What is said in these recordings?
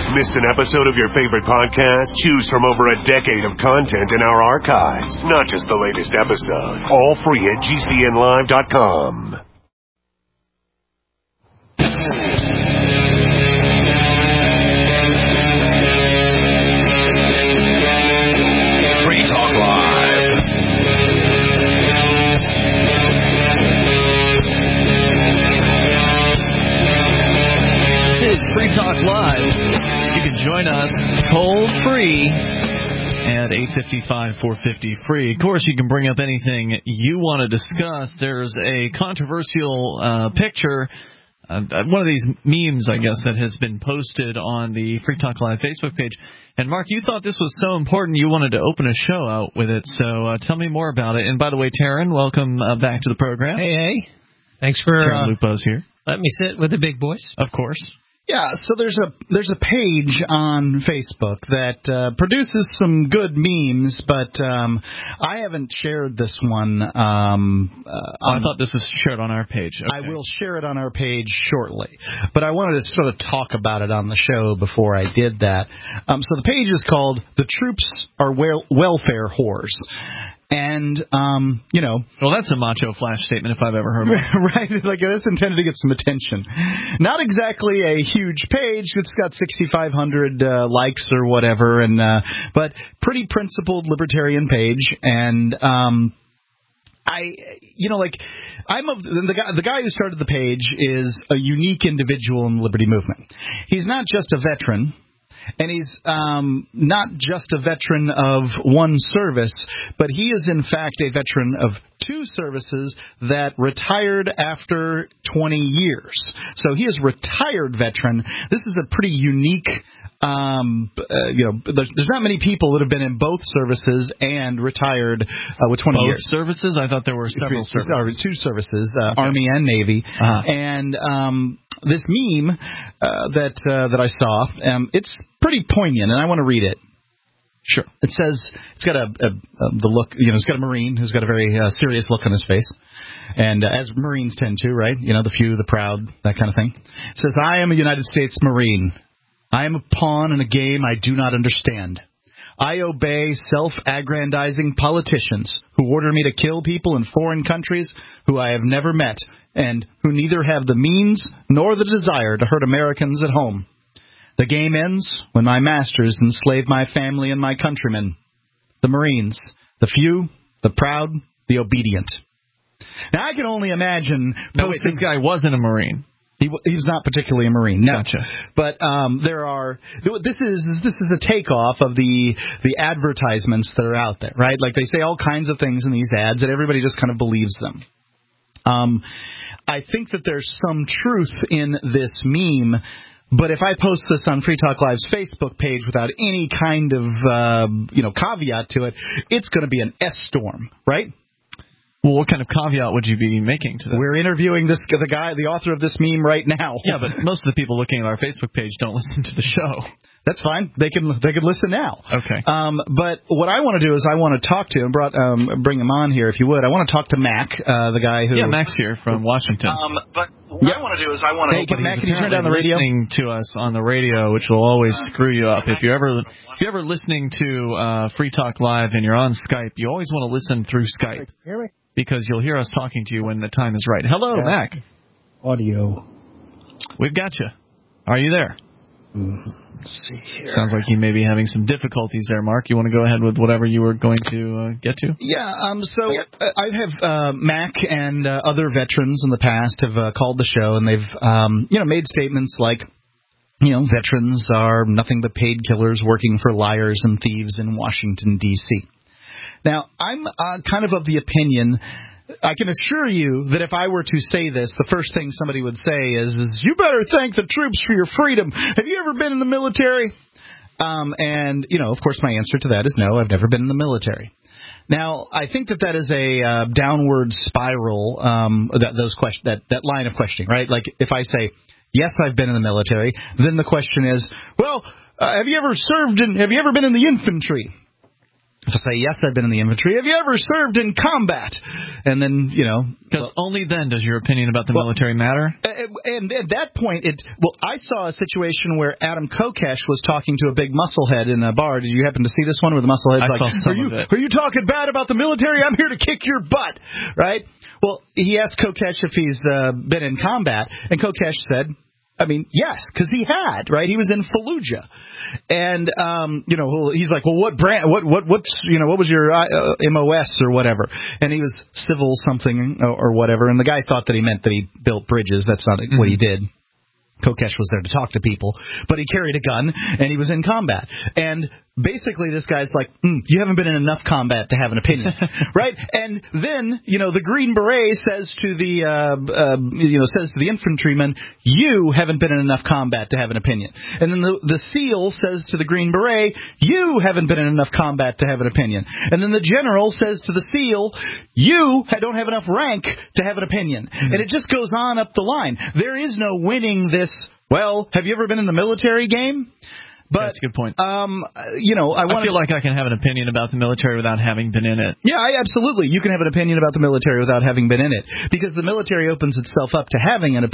Missed an episode of your favorite podcast? Choose from over a decade of content in our archives, not just the latest episode. All free at GCNlive.com. Free Talk Live. This is Free Talk Live. You can join us toll-free at 855-450-FREE. Of course, you can bring up anything you want to discuss. There's a controversial picture, one of these memes, I guess, that has been posted on the Free Talk Live Facebook page. And, Mark, you thought this was so important you wanted to open a show out with it, so tell me more about it. And, by the way, Taryn, welcome back to the program. Hey. Thanks for Taryn Lupo's here. Let me sit with the big boys. Of course. Yeah, so there's a page on Facebook that produces some good memes, but I haven't shared this one. I thought this was shared on our page. Okay. I will share it on our page shortly, but I wanted to sort of talk about it on the show before I did that. So the page is called "The Troops Are Welfare Whores." And, Well, that's a macho flash statement if I've ever heard one. Right, like it's intended to get some attention. Not exactly a huge page. It's got 6,500 likes or whatever, but pretty principled libertarian page. And the guy who started the page is a unique individual in the liberty movement. He's not just a veteran. And he's not just a veteran of one service, but he is, in fact, a veteran of two services that retired after 20 years. So he is a retired veteran. This is a pretty unique, there's not many people that have been in both services and retired with 20 years. Both services? I thought there were several services. Sorry, two services, Army and Navy. Uh-huh. And this meme that I saw, it's pretty poignant, and I want to read it. Sure. It says it's got the look. It's got a Marine who's got a very serious look on his face, and as Marines tend to, right? The few, the proud, that kind of thing. It says, "I am a United States Marine. I am a pawn in a game I do not understand. I obey self-aggrandizing politicians who order me to kill people in foreign countries who I have never met and who neither have the means nor the desire to hurt Americans at home. The game ends when my masters enslave my family and my countrymen. The Marines, the few, the proud, the obedient." Now, I can only imagine... No, wait, this guy wasn't a Marine. He was not particularly a Marine. No. Gotcha. But this is a takeoff of the advertisements that are out there, right? Like they say all kinds of things in these ads and everybody just kind of believes them. I think that there's some truth in this meme, but if I post this on Free Talk Live's Facebook page without any kind of caveat to it, it's going to be an S-storm, right? Well, what kind of caveat would you be making to this? We're interviewing the author of this meme right now. Yeah, but most of the people looking at our Facebook page don't listen to the show. That's fine. They can listen now. Okay. But what I want to do is I want to talk to him. Bring him on here if you would. I want to talk to Mac, the guy who. Yeah, Mac's here from Washington. But what I want to do is I want to. Hey, Mac, can you turn down the radio? Listening to us on the radio, which will always screw you up. If you're ever listening to Free Talk Live and you're on Skype, you always want to listen through Skype. Hear me? Because you'll hear us talking to you when the time is right. Hello, Mac. Audio. We've got you. Are you there? Let's see here. Sounds like you may be having some difficulties there, Mark. You want to go ahead with whatever you were going to get to? Yeah. So I have Mac and other veterans in the past have called the show, and they've made statements like, veterans are nothing but paid killers working for liars and thieves in Washington, D.C. Now, I'm kind of the opinion, I can assure you that if I were to say this, the first thing somebody would say is you better thank the troops for your freedom. Have you ever been in the military? And, of course, my answer to that is no, I've never been in the military. Now, I think that is a downward spiral, that line of questioning, right? Like if I say, yes, I've been in the military, then the question is, well, have you ever been in the infantry? If I say, yes, I've been in the infantry, have you ever served in combat? And then, Because only then does your opinion about the military matter. And at that point, I saw a situation where Adam Kokesh was talking to a big musclehead in a bar. Did you happen to see this one where the musclehead's like, are you talking bad about the military? I'm here to kick your butt, right? Well, he asked Kokesh if he's been in combat, and Kokesh said, yes, because he had, right? He was in Fallujah. And, he's like, well, what brand, what was your MOS or whatever? And he was civil something or whatever. And the guy thought that he meant that he built bridges. That's not what he did. Kokesh was there to talk to people, but he carried a gun and he was in combat. And basically this guy's like, you haven't been in enough combat to have an opinion, right? And then, the Green Beret says to the infantryman, you haven't been in enough combat to have an opinion. And then the SEAL says to the Green Beret, you haven't been in enough combat to have an opinion. And then the general says to the SEAL, you don't have enough rank to have an opinion. And it just goes on up the line. There is no winning this, have you ever been in the military game? But that's a good point. I feel like I can have an opinion about the military without having been in it. Yeah, absolutely. You can have an opinion about the military without having been in it, because the military opens itself up to having an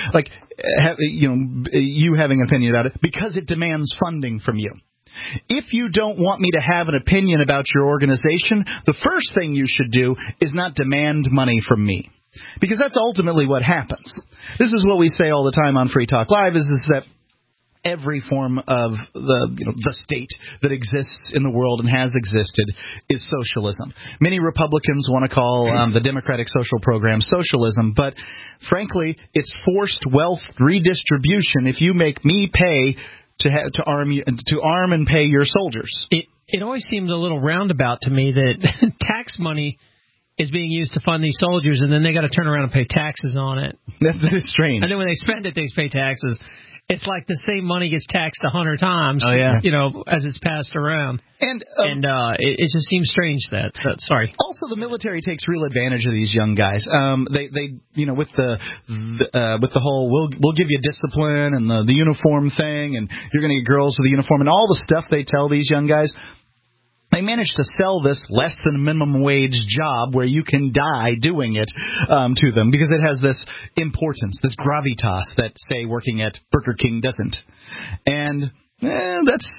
you having an opinion about it because it demands funding from you. If you don't want me to have an opinion about your organization, the first thing you should do is not demand money from me, because that's ultimately what happens. This is what we say all the time on Free Talk Live: is that every form of the state that exists in the world and has existed is socialism. Many Republicans want to call the Democratic Social Program socialism, but frankly, it's forced wealth redistribution if you make me pay to arm and pay your soldiers. It always seems a little roundabout to me that tax money is being used to fund these soldiers, and then they got to turn around and pay taxes on it. That is strange. And then when they spend it, they pay taxes. It's like the same money gets taxed 100 times, as it's passed around. And it just seems strange that sorry. Also, the military takes real advantage of these young guys. They with the whole we'll give you discipline and the uniform thing, and you're going to get girls with a uniform and all the stuff they tell these young guys. They managed to sell this less than minimum wage job where you can die doing it to them, because it has this importance, this gravitas that, say, working at Burger King doesn't. And that's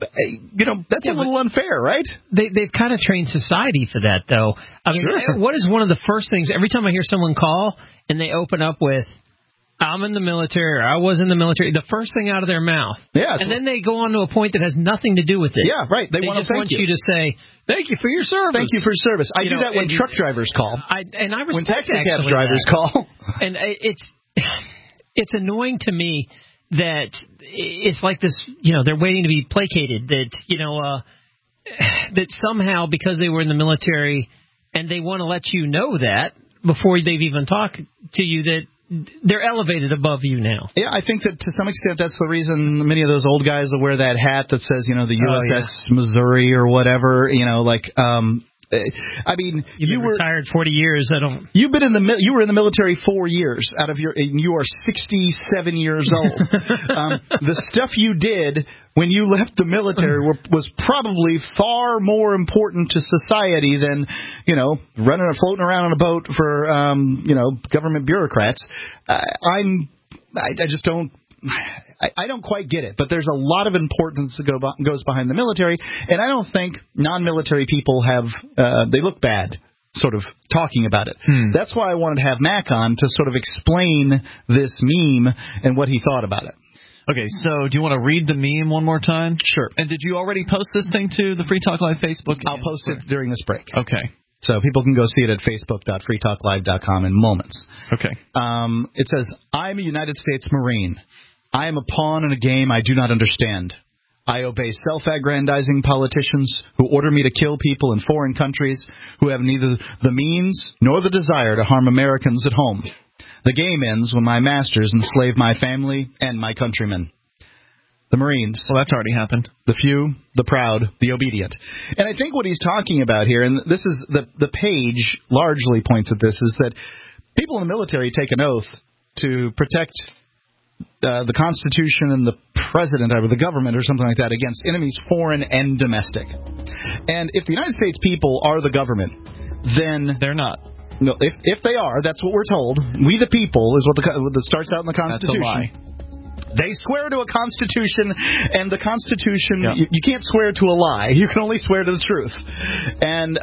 a little unfair, right? They've kind of trained society for that, though. Sure. What is one of the first things, every time I hear someone call and they open up with, I'm in the military, or I was in the military, the first thing out of their mouth. Yeah. And then they go on to a point that has nothing to do with it. Yeah, right. They just want you to say, thank you for your service. Thank you for your service. I do that when truck drivers call. I respect when taxi cab drivers call. And it's annoying to me that it's like this, they're waiting to be placated, that, that somehow because they were in the military and they want to let you know that before they've even talked to you, that they're elevated above you now. Yeah, I think that to some extent that's the reason many of those old guys will wear that hat that says, the USS Missouri or whatever, you were retired 40 years. You were in the military 4 years you are 67 years old. The stuff you did when you left the military was probably far more important to society than, floating around on a boat for, government bureaucrats. I don't quite get it, but there's a lot of importance that goes behind the military, and I don't think non-military people they look bad sort of talking about it. That's why I wanted to have Mac on to sort of explain this meme and what he thought about it. Okay, so do you want to read the meme one more time? Sure. And did you already post this thing to the Free Talk Live Facebook? I'll post it during this break. Okay. So people can go see it at facebook.freetalklive.com in moments. Okay. It says, I'm a United States Marine. I am a pawn in a game I do not understand. I obey self-aggrandizing politicians who order me to kill people in foreign countries who have neither the means nor the desire to harm Americans at home. The game ends when my masters enslave my family and my countrymen. The Marines. Well, that's already happened. The few, the proud, the obedient. And I think what he's talking about here, and this is the page largely points at this, is that people in the military take an oath to protect the Constitution and the president, or the government, or something like that, against enemies foreign and domestic. And if the United States people are the government, then they're not. No, if they are, that's what we're told. We the people is what that starts out in the Constitution. That's a lie. They swear to a Constitution, and the Constitution, you can't swear to a lie. You can only swear to the truth. And,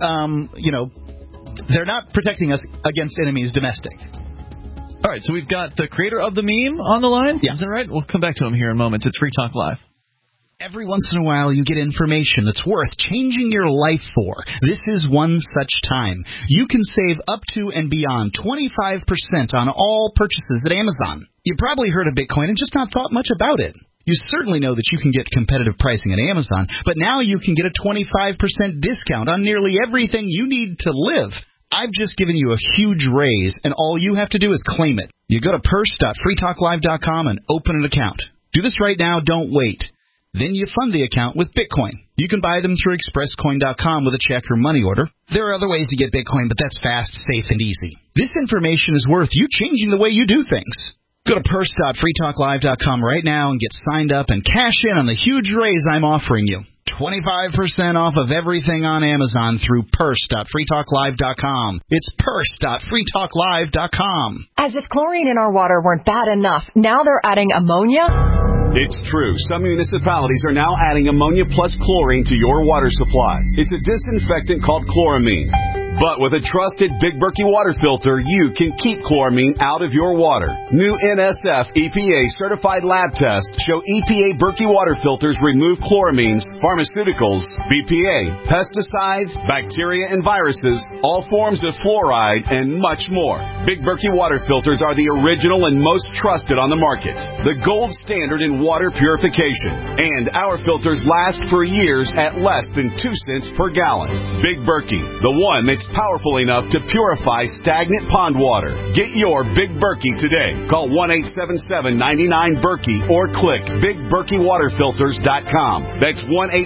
they're not protecting us against enemies domestic. All right, so we've got the creator of the meme on the line. Yeah. Is that right? We'll come back to him here in moments. It's Free Talk Live. Every once in a while, you get information that's worth changing your life for. This is one such time. You can save up to and beyond 25% on all purchases at Amazon. You probably heard of Bitcoin and just not thought much about it. You certainly know that you can get competitive pricing at Amazon, but now you can get a 25% discount on nearly everything you need to live. I've just given you a huge raise, and all you have to do is claim it. You go to purse.freetalklive.com and open an account. Do this right now. Don't wait. Then you fund the account with Bitcoin. You can buy them through expresscoin.com with a check or money order. There are other ways to get Bitcoin, but that's fast, safe, and easy. This information is worth you changing the way you do things. Go to purse.freetalklive.com right now and get signed up and cash in on the huge raise I'm offering you. 25% off of everything on Amazon through purse.freetalklive.com. It's purse.freetalklive.com. As if chlorine in our water weren't bad enough, now they're adding ammonia? It's true. Some municipalities are now adding ammonia plus chlorine to your water supply. It's a disinfectant called chloramine. But with a trusted Big Berkey water filter, you can keep chloramine out of your water. New NSF EPA certified lab tests show EPA Berkey water filters remove chloramines, pharmaceuticals, BPA, pesticides, bacteria and viruses, all forms of fluoride, and much more. Big Berkey water filters are the original and most trusted on the market. The gold standard in water purification. And our filters last for years at less than 2 cents per gallon. Big Berkey, the one that's powerful enough to purify stagnant pond water. Get your Big Berkey today. Call 1-877-99-BERKEY or click BigBerkeyWaterFilters.com. That's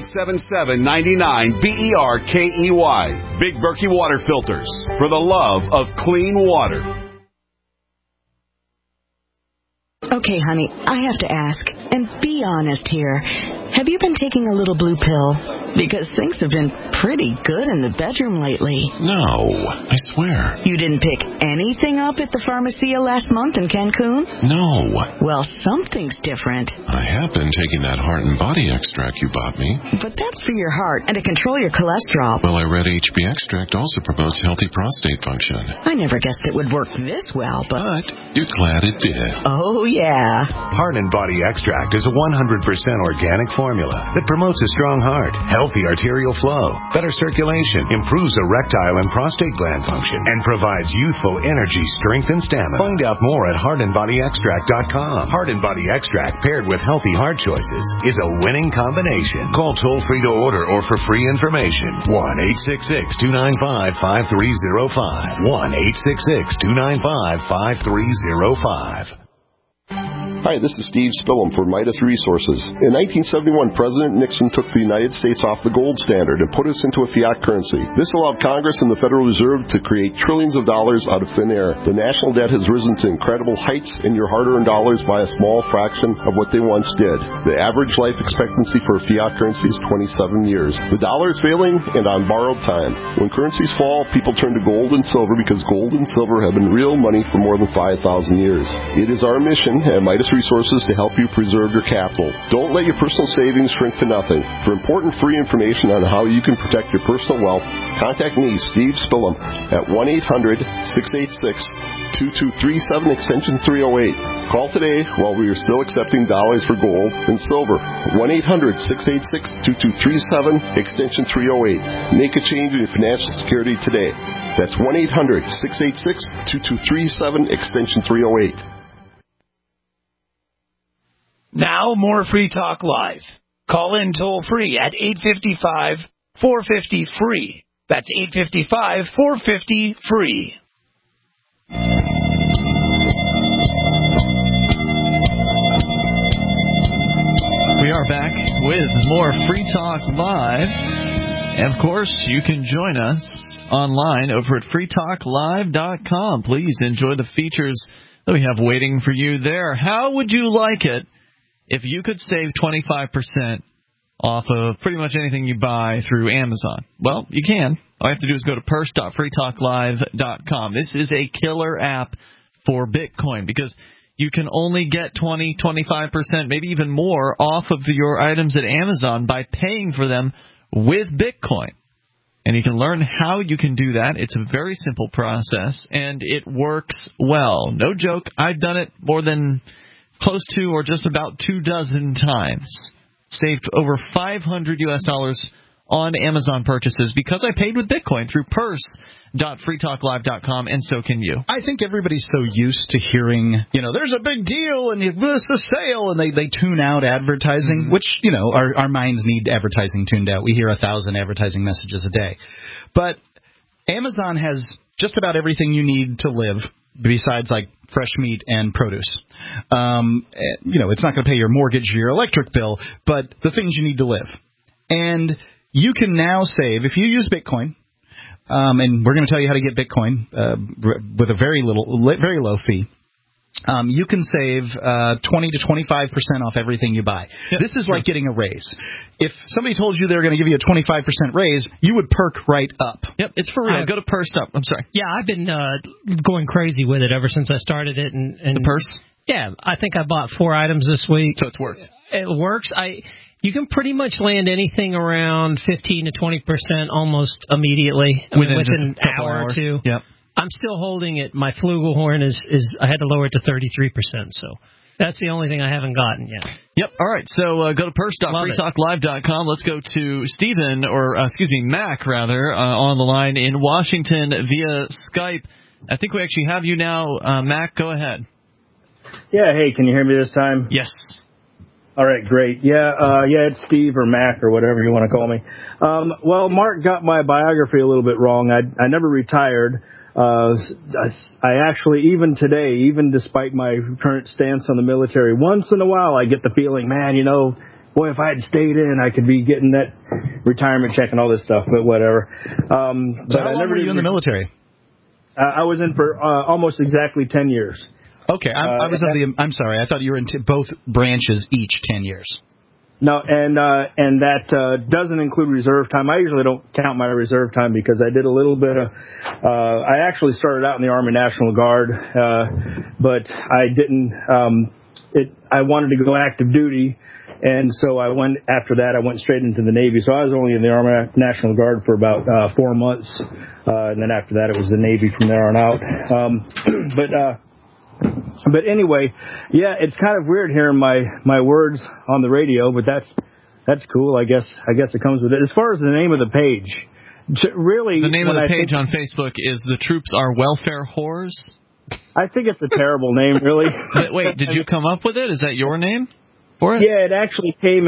1-877-99-BERKEY. Big Berkey Water Filters, for the love of clean water. Okay, honey, I have to ask, and be honest here. Have you been taking a little blue pill? Because things have been pretty good in the bedroom lately. No, I swear. You didn't pick anything up at the Pharmacia last month in Cancun? No. Well, something's different. I have been taking that heart and body extract you bought me. But that's for your heart and to control your cholesterol. Well, I read HB extract also promotes healthy prostate function. I never guessed it would work this well, But you're glad it did. Oh, yeah. Heart and Body Extract is a 100% organic formula that promotes a strong heart, healthy arterial flow, better circulation, improves erectile and prostate gland function, and provides youthful energy, strength, and stamina. Find out more at heartandbodyextract.com. Heart and Body Extract paired with healthy heart choices is a winning combination. Call toll-free to order or for free information. 1-866-295-5305. 1-866-295-5305. Hi, this is Steve Spillum for Midas Resources. In 1971, President Nixon took the United States off the gold standard and put us into a fiat currency. This allowed Congress and the Federal Reserve to create trillions of dollars out of thin air. The national debt has risen to incredible heights, and your hard-earned dollars by a small fraction of what they once did. The average life expectancy for a fiat currency is 27 years. The dollar is failing and on borrowed time. When currencies fall, people turn to gold and silver because gold and silver have been real money for more than 5,000 years. It is our mission at Midas Resources to help you preserve your capital. Don't let your personal savings shrink to nothing. For important free information on how you can protect your personal wealth, contact me, Steve Spillum, at 1-800-686-2237, extension 308. Call today while we are still accepting dollars for gold and silver. 1-800-686-2237, extension 308. Make a change in your financial security today. That's 1-800-686-2237, extension 308. Now, more Free Talk Live. Call in toll-free at 855-450-FREE. That's 855-450-FREE. We are back with more Free Talk Live. And, of course, you can join us online over at freetalklive.com. Please enjoy the features that we have waiting for you there. How would you like it if you could save 25% off of pretty much anything you buy through Amazon? Well, you can. All you have to do is go to purse.freetalklive.com. This is a killer app for Bitcoin because you can only get 20, 25%, maybe even more off of your items at Amazon by paying for them with Bitcoin. And you can learn how you can do that. It's a very simple process, and it works well. No joke, I've done it more than close to or just about 24 times. Saved over $500 on Amazon purchases because I paid with Bitcoin through purse.freetalklive.com, and so can you. I think everybody's so used to hearing, there's a big deal and this a sale, and they tune out advertising, which, our minds need advertising tuned out. We hear 1,000 advertising messages a day. But Amazon has just about everything you need to live besides like fresh meat and produce. It's not going to pay your mortgage or your electric bill, but the things you need to live. And you can now save, if you use Bitcoin, and we're going to tell you how to get Bitcoin with a very low fee. You can save 20 to 25% off everything you buy. Yep. This is like getting a raise. If somebody told you they were going to give you a 25% raise, you would perk right up. Yep, it's for real. Go to Purse. I'm sorry. Yeah, I've been going crazy with it ever since I started it. And the Purse? Yeah, I think I bought 4 items this week. So it's worked. It works. You can pretty much land anything around 15 to 20% almost immediately. Within an hour or two. Yep. I'm still holding it. My flugelhorn is I had to lower it to 33%, so that's the only thing I haven't gotten yet. Yep. All right. So go to purse.freetalklive.com. Let's go to Mac on the line in Washington via Skype. I think we actually have you now, Mac. Go ahead. Yeah. Hey, can you hear me this time? Yes. All right, great. Yeah, it's Steve or Mac or whatever you want to call me. Well, Mark got my biography a little bit wrong. I never retired. I actually, even today, even despite my current stance on the military, once in a while I get the feeling, man, boy, if I had stayed in, I could be getting that retirement check and all this stuff, but whatever. So how long were you in the military? I was in for almost exactly 10 years. Okay, I'm sorry. I thought you were in both branches each 10 years. No, and that doesn't include reserve time. I usually don't count my reserve time because I did a little bit of. I actually started out in the Army National Guard, but I didn't. I wanted to go active duty, and so I went. After that, I went straight into the Navy. So I was only in the Army National Guard for about 4 months, and then after that, it was the Navy from there on out. But anyway, yeah, it's kind of weird hearing my words on the radio, but that's cool. I guess it comes with it. As far as the name of the page, really, the name of the page on Facebook is "The Troops Are Welfare Whores." I think it's a terrible name, really. Wait, did you come up with it? Is that your name for it? Yeah, it actually came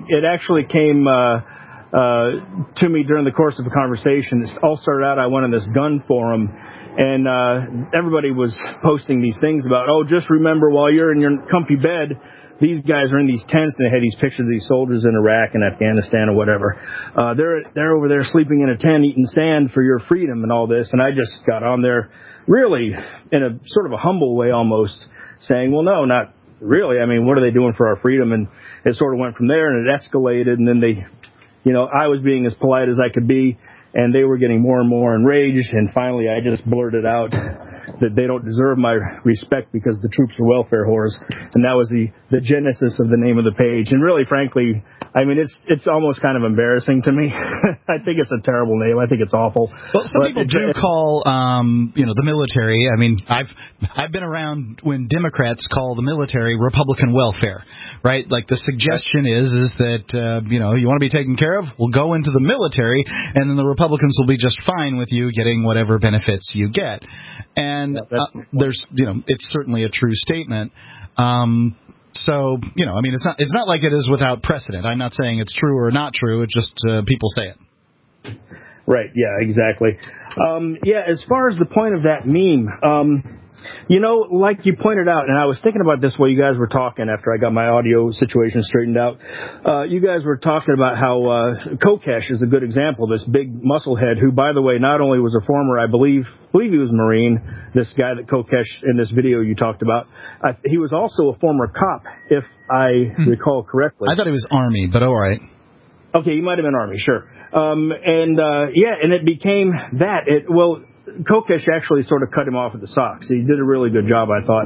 to me during the course of a conversation. It all started out, I went on this gun forum, and everybody was posting these things about, just remember while you're in your comfy bed, these guys are in these tents, and they had these pictures of these soldiers in Iraq and Afghanistan or whatever. They're over there sleeping in a tent, eating sand for your freedom and all this. And I just got on there really in a sort of a humble way almost, saying, well, no, not really. I mean, what are they doing for our freedom? And it sort of went from there, and it escalated, and then I was being as polite as I could be, and they were getting more and more enraged, and finally I just blurted out that they don't deserve my respect because the troops are welfare whores, and that was the genesis of the name of the page. And really, frankly, I mean, it's almost kind of embarrassing to me. I think it's a terrible name. I think it's awful. Well, some people do call, the military. I mean, I've been around when Democrats call the military Republican welfare, right? Like the suggestion is that you want to be taken care of, well, go into the military, and then the Republicans will be just fine with you getting whatever benefits you get. And there's, it's certainly a true statement. So, it's not like it is without precedent. I'm not saying it's true or not true. It's just people say it. Right. Yeah, exactly. As far as the point of that meme, You know, like you pointed out, and I was thinking about this while you guys were talking after I got my audio situation straightened out. You guys were talking about how Kokesh is a good example of this big musclehead who, by the way, not only was a former, I believe he was a Marine, this guy that Kokesh in this video you talked about. He was also a former cop, if I recall correctly. I thought he was Army, but all right. Okay, he might have been Army, sure. And it became that. Kokesh actually sort of cut him off at the socks. He did a really good job, I thought,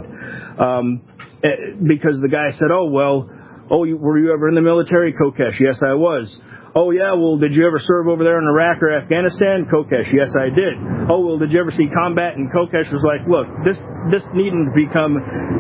because the guy said, were you ever in the military, Kokesh? Yes, I was. Oh, yeah, well, did you ever serve over there in Iraq or Afghanistan? Kokesh, yes, I did. Oh, well, did you ever see combat? And Kokesh was like, look, this needn't become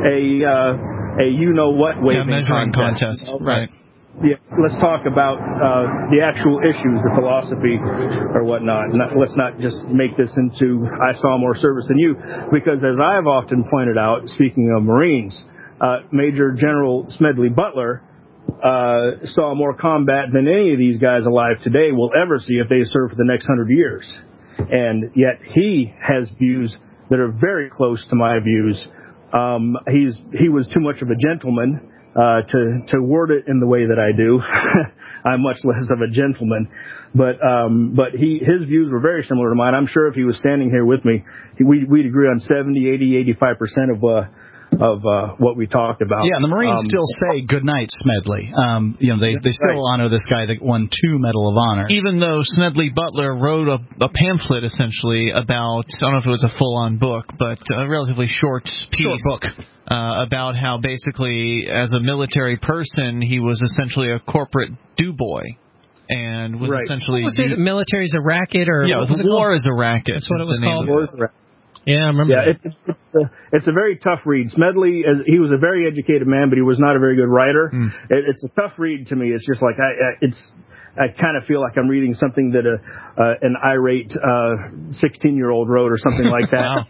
a you-know-what waving measuring contest. Right. Yeah, let's talk about the actual issues, the philosophy or whatnot. Let's not just make this into I saw more service than you, because as I've often pointed out, speaking of Marines, Major General Smedley Butler saw more combat than any of these guys alive today will ever see if they serve for the next 100 years. And yet he has views that are very close to my views. He was too much of a gentleman to word it in the way that I do. I'm much less of a gentleman, but his views were very similar to mine. I'm sure if he was standing here with me, we'd agree on 70, 80, 85% of what we talked about. Yeah, and the Marines still say good night, Smedley. They still honor this guy that won 2 Medal of Honor. Even though Smedley Butler wrote a pamphlet essentially about, I don't know if it was a full-on book, but a relatively short book. About how basically, as a military person, he was essentially a corporate do-boy, and was essentially... What was it? Military's a racket, or what was it war called? Is a racket. That's what it was called. War is a racket. Yeah, I remember. Yeah, it's a very tough read. Smedley, he was a very educated man, but he was not a very good writer. It's a tough read to me. It's just like I kind of feel like I'm reading something that an irate 16-year-old wrote or something like that.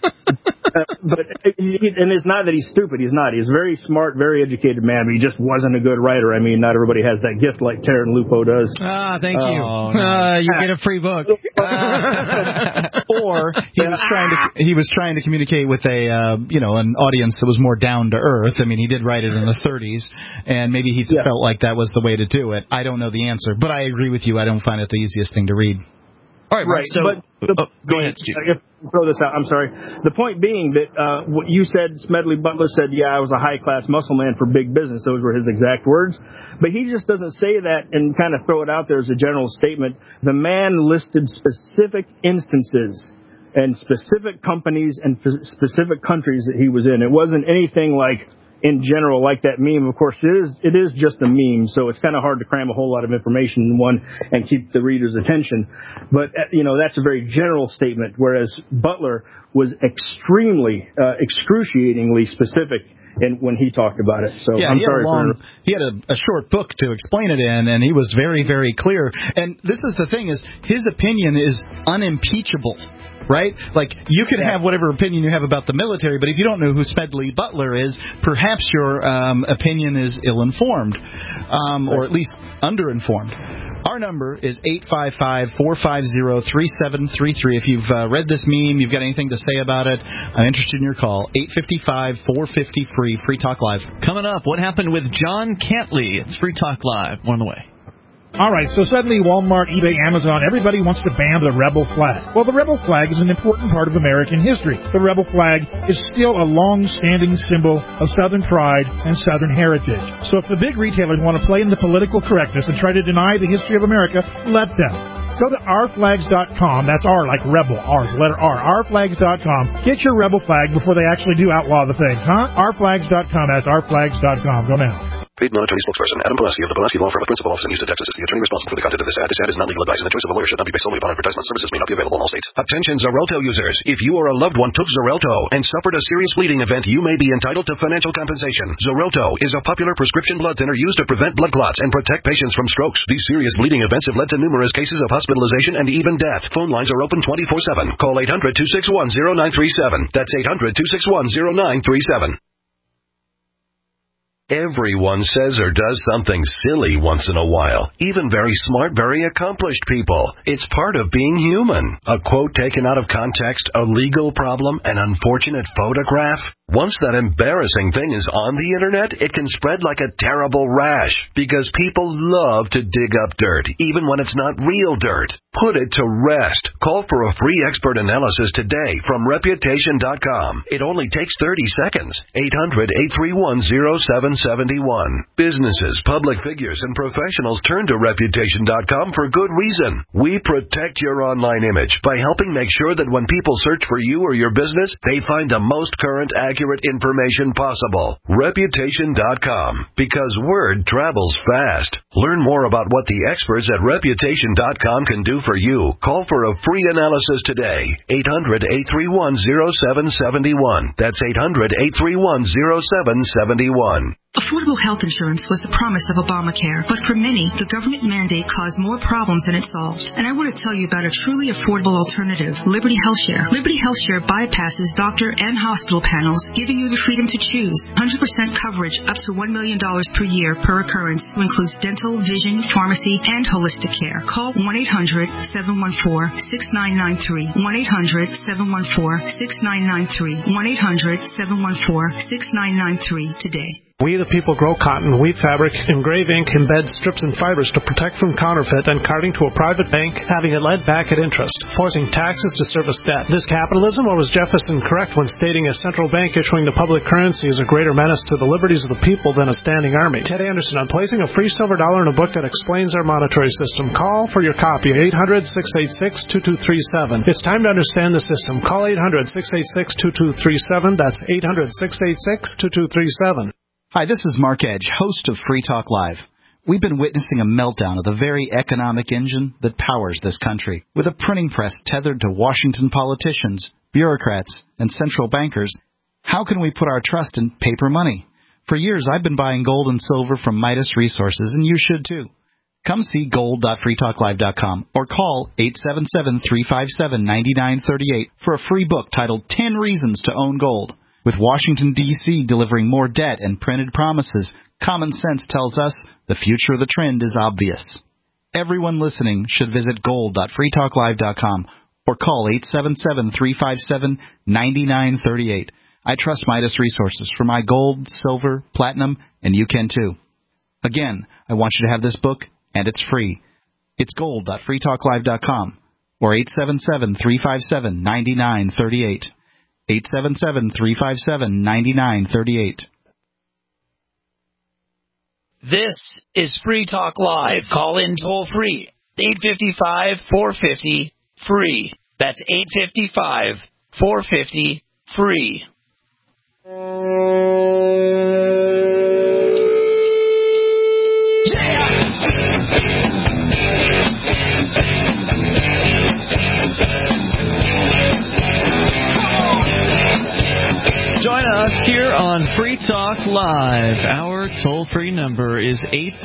And it's not that he's stupid. He's not. He's a very smart, very educated man, but he just wasn't a good writer. I mean, not everybody has that gift like Taryn Lupo does. Thank you. You get a free book. Or he was trying to communicate with an audience that was more down to earth. I mean, he did write it in the 30s, and maybe he felt like that was the way to do it. I don't know the answer, but I agree with you. I don't find it the easiest thing to read. All right, right. So go ahead, Steve. Throw this out. I'm sorry. The point being that what you said, Smedley Butler said, I was a high-class muscle man for big business. Those were his exact words. But he just doesn't say that and kind of throw it out there as a general statement. The man listed specific instances and specific companies and specific countries that he was in. It wasn't anything like, in general, like that meme. Of course, it is just a meme, so it's kind of hard to cram a whole lot of information in one and keep the reader's attention. But, that's a very general statement, whereas Butler was extremely, excruciatingly specific when he talked about it. So yeah, I'm sorry he had a short book to explain it in, and he was very, very clear. And this is the thing, is his opinion is unimpeachable. Right? Like, you can have whatever opinion you have about the military, but if you don't know who Smedley Butler is, perhaps your opinion is ill-informed, or at least under-informed. Our number is 855-450-3733. If you've read this meme, you've got anything to say about it, I'm interested in your call. 855-450-FREE, Free Talk Live. Coming up, what happened with John Cantley? It's Free Talk Live. On the way. All right, so suddenly Walmart, eBay, Amazon, everybody wants to ban the rebel flag. Well, the rebel flag is an important part of American history. The rebel flag is still a long-standing symbol of Southern pride and Southern heritage. So if the big retailers want to play into political correctness and try to deny the history of America, let them. Go to ourflags.com. That's R like rebel. R, letter R. Ourflags.com. Get your rebel flag before they actually do outlaw the things, huh? Ourflags.com. That's ourflags.com. Go now. Paid non-attorney spokesperson Adam Pulaski of the Pulaski Law Firm of Principal Office in Houston, Texas, is the attorney responsible for the content of this ad. This ad is not legal advice, and the choice of a lawyer should not be based solely upon advertisement. Services may not be available in all states. Attention Xarelto users. If you or a loved one took Xarelto and suffered a serious bleeding event, you may be entitled to financial compensation. Xarelto is a popular prescription blood thinner used to prevent blood clots and protect patients from strokes. These serious bleeding events have led to numerous cases of hospitalization and even death. Phone lines are open 24/7. Call 800-261-0937. That's 800-261-0937. Everyone says or does something silly once in a while. Even very smart, very accomplished people. It's part of being human. A quote taken out of context, a legal problem, an unfortunate photograph. Once that embarrassing thing is on the internet, it can spread like a terrible rash because people love to dig up dirt, even when it's not real dirt. Put it to rest. Call for a free expert analysis today from Reputation.com. It only takes 30 seconds. 800-831-0771. Businesses, public figures, and professionals turn to Reputation.com for good reason. We protect your online image by helping make sure that when people search for you or your business, they find the most current, accurate information possible. Reputation.com, because word travels fast. Learn more about what the experts at Reputation.com can do for you. Call for a free analysis today. 800-831-0771. That's 800-831-0771. Affordable health insurance was the promise of Obamacare, but for many, the government mandate caused more problems than it solved. And I want to tell you about a truly affordable alternative, Liberty HealthShare. Liberty HealthShare bypasses doctor and hospital panels, giving you the freedom to choose. 100% coverage up to $1 million per year per occurrence, who includes dental, vision, pharmacy, and holistic care. Call 1-800-714-6993. 1-800-714-6993. 1-800-714-6993 today. We the people grow cotton, weave fabric, engrave ink, embed strips and fibers to protect from counterfeit and carting to a private bank, having it lent back at interest, forcing taxes to service debt. This capitalism, or was Jefferson correct when stating a central bank issuing the public currency is a greater menace to the liberties of the people than a standing army? Ted Anderson on placing a free silver dollar in a book that explains our monetary system. Call for your copy, 800-686-2237. It's time to understand the system. Call 800-686-2237. That's 800-686-2237. Hi, this is Mark Edge, host of Free Talk Live. We've been witnessing a meltdown of the very economic engine that powers this country. With a printing press tethered to Washington politicians, bureaucrats, and central bankers, how can we put our trust in paper money? For years, I've been buying gold and silver from Midas Resources, and you should too. Come see gold.freetalklive.com or call 877-357-9938 for a free book titled 10 Reasons to Own Gold. With Washington, D.C. delivering more debt and printed promises, common sense tells us the future of the trend is obvious. Everyone listening should visit gold.freetalklive.com or call 877-357-9938. I trust Midas Resources for my gold, silver, platinum, and you can too. Again, I want you to have this book, and it's free. It's gold.freetalklive.com or 877-357-9938. 877-357-9938. This is Free Talk Live. Call in toll free. 855-450-FREE. That's 855-450-FREE. Join us here on Free Talk Live. Our toll-free number is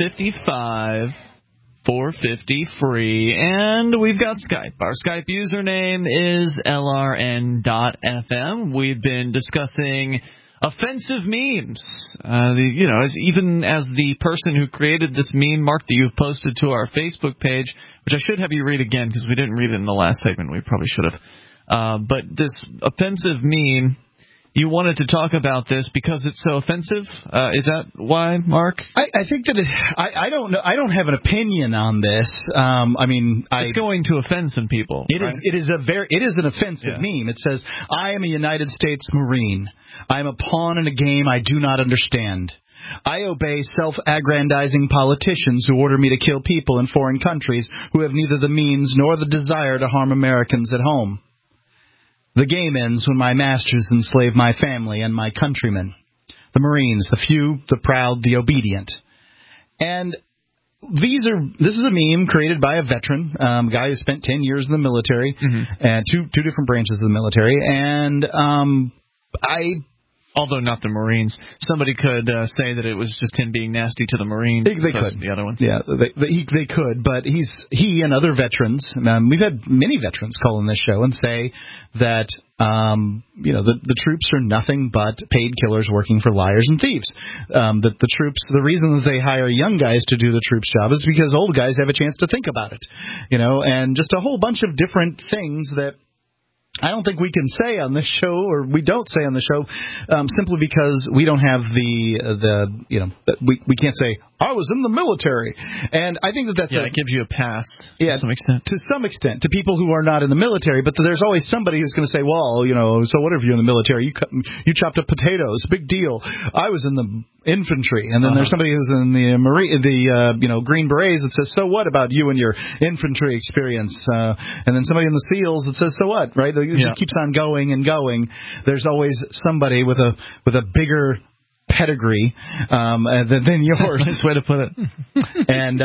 855-450-FREE. And we've got Skype. Our Skype username is LRN.FM. We've been discussing offensive memes. Even as the person who created this meme, Mark, that you've posted to our Facebook page, which I should have you read again because we didn't read it in the last segment. We probably should have. But this offensive meme, you wanted to talk about this because it's so offensive. Is that why, Mark? I think that I don't know. I don't have an opinion on this. It's going to offend some people. It is an offensive meme. It says, "I am a United States Marine. I am a pawn in a game I do not understand. I obey self-aggrandizing politicians who order me to kill people in foreign countries who have neither the means nor the desire to harm Americans at home. The game ends when my masters enslave my family and my countrymen, the Marines, the few, the proud, the obedient." And this is a meme created by a veteran, a guy who spent 10 years in the military, and two different branches of the military. And Although not the Marines. Somebody could say that it was just him being nasty to the Marines. They could. The other ones. Yeah, they could. But he and other veterans, we've had many veterans call in this show and say that, the troops are nothing but paid killers working for liars and thieves. That the troops, the reason that they hire young guys to do the troops' job is because old guys have a chance to think about it. And just a whole bunch of different things that I don't think we can say on this show, or we don't say on the show, simply because we don't have we can't say, I was in the military. And I think that it gives you a pass to some extent. To some extent, to people who are not in the military. But there's always somebody who's going to say, well, so what if you're in the military? You chopped up potatoes. Big deal. I was in the infantry. And then there's somebody who's in the Green Berets that says, so what about you and your infantry experience? And then somebody in the SEALs that says, so what, right? It just keeps on going and going. There's always somebody with a bigger pedigree than yours. Nice way to put it. And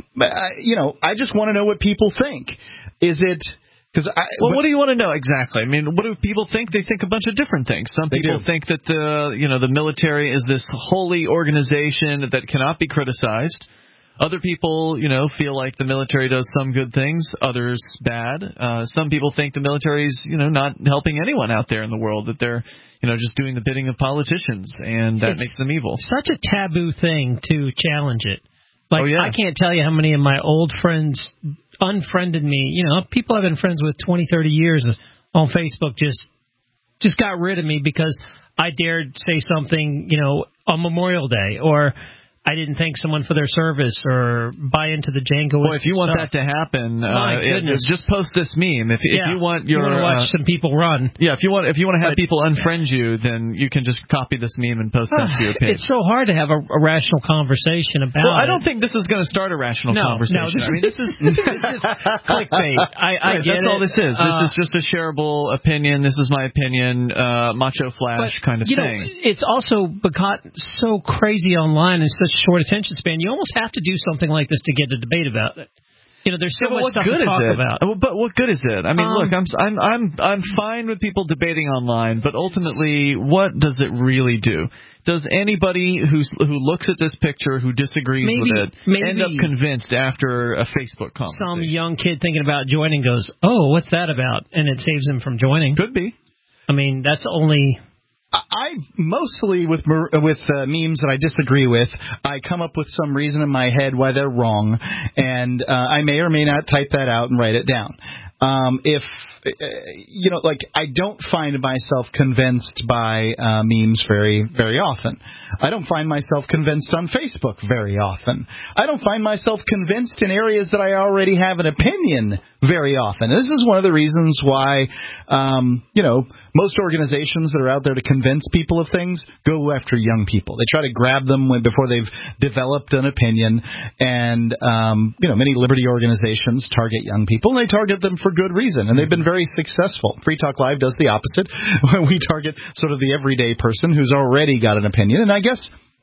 I just want to know what people think. Is it what do you want to know exactly? I mean, what do people think? They think a bunch of different things. Some people think that the military is this holy organization that cannot be criticized. Other people, feel like the military does some good things, others bad. Some people think the military is, not helping anyone out there in the world, that they're, just doing the bidding of politicians, and that makes them evil. Such a taboo thing to challenge it. I can't tell you how many of my old friends unfriended me. People I've been friends with 20, 30 years on Facebook just got rid of me because I dared say something, on Memorial Day, or I didn't thank someone for their service, or buy into the Django. Well, if you want that to happen, just post this meme. If you want you want to watch some people run. Yeah, if you want to have people unfriend you, then you can just copy this meme and post that to your page. It's so hard to have a rational conversation about. Well, I don't think this is going to start a rational conversation. No, this is clickbait. I get that's all this is. This is just a shareable opinion. This is my opinion. Macho flash kind of thing. It's also become so crazy online and such short attention span. You almost have to do something like this to get a debate about it. There's so much stuff to talk about. But what good is it? I mean, look, I'm fine with people debating online, but ultimately, what does it really do? Does anybody who looks at this picture, who disagrees with it, end up convinced after a Facebook conversation? Some young kid thinking about joining goes, oh, what's that about? And it saves him from joining. Could be. I mean, that's only... I mostly with memes that I disagree with, I come up with some reason in my head why they're wrong, and I may or may not type that out and write it down. I don't find myself convinced by memes very, very often. I don't find myself convinced on Facebook very often. I don't find myself convinced in areas that I already have an opinion very often. This is one of the reasons why, most organizations that are out there to convince people of things go after young people. They try to grab them before they've developed an opinion. And, many liberty organizations target young people, and they target them for good reason. And they've been very successful. Free Talk Live does the opposite. We target sort of the everyday person who's already got an opinion. And I guess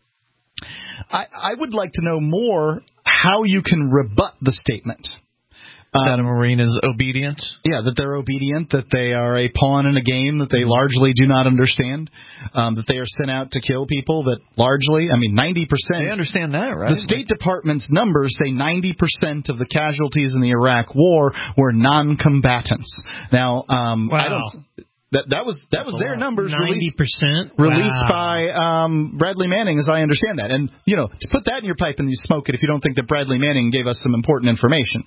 I would like to know more how you can rebut the statement. That a Marine is obedient? Yeah, that they're obedient, that they are a pawn in a game that they largely do not understand, that they are sent out to kill people that largely, 90%. They understand that, right? The State Department's numbers say 90% of the casualties in the Iraq War were non-combatants. Now, wow. That was their numbers 90%? released by Bradley Manning, as I understand that. And, to put that in your pipe and you smoke it if you don't think that Bradley Manning gave us some important information.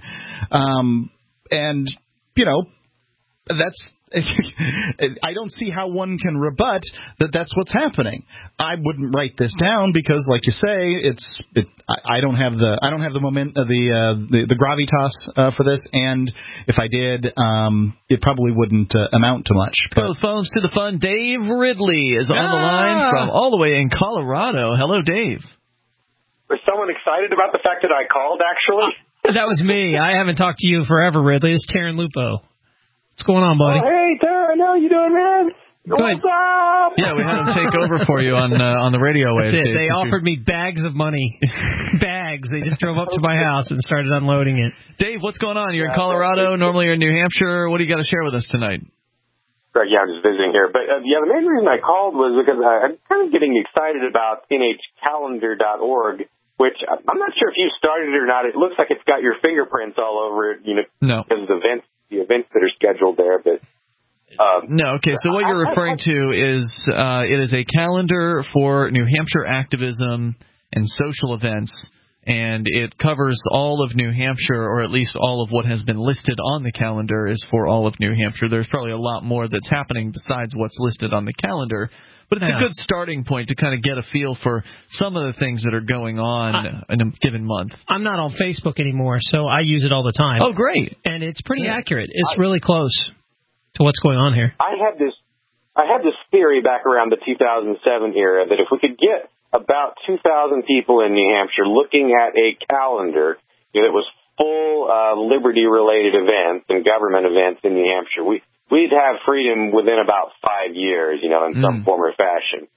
That's I don't see how one can rebut that's what's happening. I wouldn't write this down because, like you say, I don't have the moment the gravitas for this, and if I did, it probably wouldn't amount to much. Both phones to the fun. Dave Ridley is on the line from all the way in Colorado. Hello, Dave. Was someone excited about the fact that I called? Actually, that was me. I haven't talked to you forever, Ridley. It's Taryn Lupo. What's going on, buddy? Oh, hey, Taryn, how you doing, man? Good. What's up? Yeah, we had him take over for you on the radio waves. That's it. They offered me bags of money. Bags. They just drove up to my house and started unloading it. Dave, what's going on? You're in Colorado. Normally you're in New Hampshire. What do you got to share with us tonight? I'm just visiting here. But the main reason I called was because I'm kind of getting excited about nhcalendar.org, which I'm not sure if you started it or not. It looks like it's got your fingerprints all over it, No. Because of the events that are scheduled there. But no, okay. So what you're referring to is it is a calendar for New Hampshire activism and social events. And it covers all of New Hampshire, or at least all of what has been listed on the calendar is for all of New Hampshire. There's probably a lot more that's happening besides what's listed on the calendar. But it's a good starting point to kind of get a feel for some of the things that are going on in a given month. I'm not on Facebook anymore, so I use it all the time. Oh, great. And it's pretty accurate. It's really close to what's going on here. I had this theory back around the 2007 era that if we could get about 2,000 people in New Hampshire looking at a calendar that was full of liberty-related events and government events in New Hampshire, we'd have freedom within about 5 years, in some form or fashion.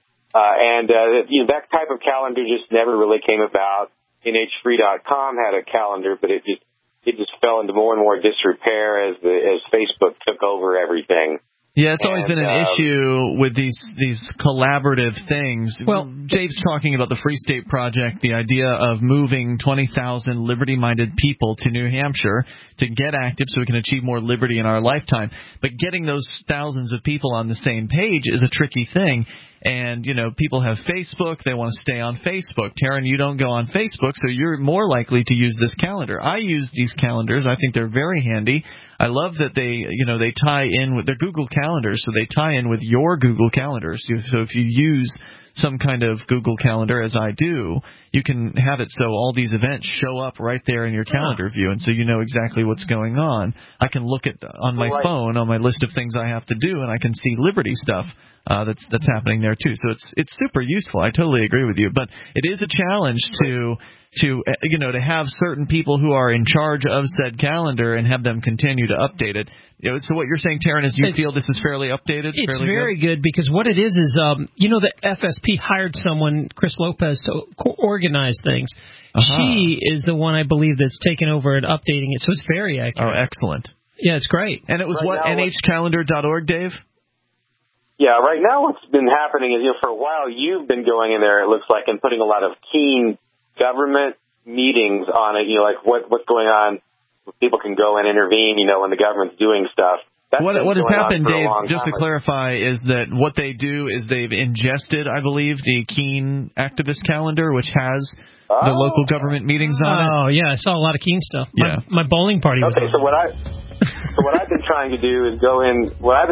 That type of calendar just never really came about. NHFree.com had a calendar, but it just fell into more and more disrepair as Facebook took over everything. Yeah, it's always been an issue with these collaborative things. Well, Dave's talking about the Free State Project, the idea of moving 20,000 liberty-minded people to New Hampshire to get active so we can achieve more liberty in our lifetime. But getting those thousands of people on the same page is a tricky thing. And, people have Facebook. They want to stay on Facebook. Taryn, you don't go on Facebook, so you're more likely to use this calendar. I use these calendars. I think they're very handy. I love that they tie in with their Google Calendars, so they tie in with your Google Calendars. So if you use some kind of Google Calendar, as I do, you can have it so all these events show up right there in your calendar view, and so you know exactly what's going on. I can look at on my phone on my list of things I have to do, and I can see Liberty stuff that's happening there too. So it's super useful. I totally agree with you, but it is a challenge to have certain people who are in charge of said calendar and have them continue to update it. So what you're saying, Taryn, is you feel this is fairly updated? It's very good because what it is the FSP hired someone, Chris Lopez, to organize things. She is the one, I believe, that's taken over and updating it, so it's very accurate. Oh, excellent. Yeah, it's great. And it was nhcalendar.org, Dave? Yeah, right now what's been happening is, for a while you've been going in there, it looks like, and putting a lot of keen government meetings on it, like what's going on. People can go and intervene, when the government's doing stuff. What has happened, Dave, just to clarify, is that what they do is they've ingested, I believe, the Keene activist calendar, which has the local government meetings on it. Oh, yeah, I saw a lot of Keene stuff. Yeah. My bowling party was so what I've been trying to do is go in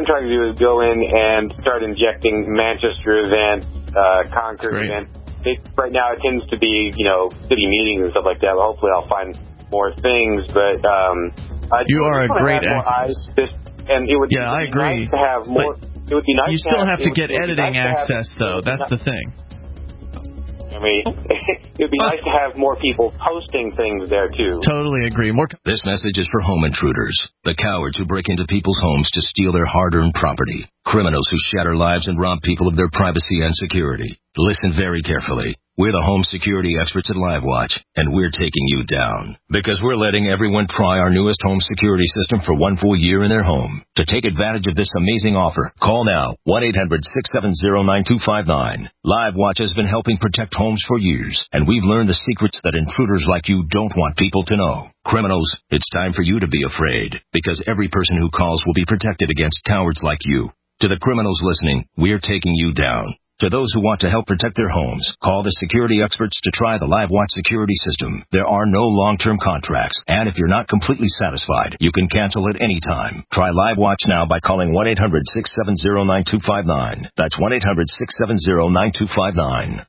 and start injecting Manchester events, Concord events. Right now it tends to be, city meetings and stuff like that. Hopefully I'll find more things, but you are a great activist. And it would I agree. Nice to have more. It would be nice. You still have to get editing access, though. That's the thing. I mean, it would be nice to have more people posting things there, too. Totally agree. This message is for home intruders, the cowards who break into people's homes to steal their hard-earned property, criminals who shatter lives and rob people of their privacy and security. Listen very carefully. We're the home security experts at LiveWatch, and we're taking you down. Because we're letting everyone try our newest home security system for 1 full year in their home. To take advantage of this amazing offer, call now, 1-800-670-9259. LiveWatch has been helping protect homes for years, and we've learned the secrets that intruders like you don't want people to know. Criminals, it's time for you to be afraid, because every person who calls will be protected against cowards like you. To the criminals listening, we're taking you down. To those who want to help protect their homes, call the security experts to try the LiveWatch security system. There are no long-term contracts, and if you're not completely satisfied, you can cancel at any time. Try LiveWatch now by calling 1-800-670-9259. That's 1-800-670-9259.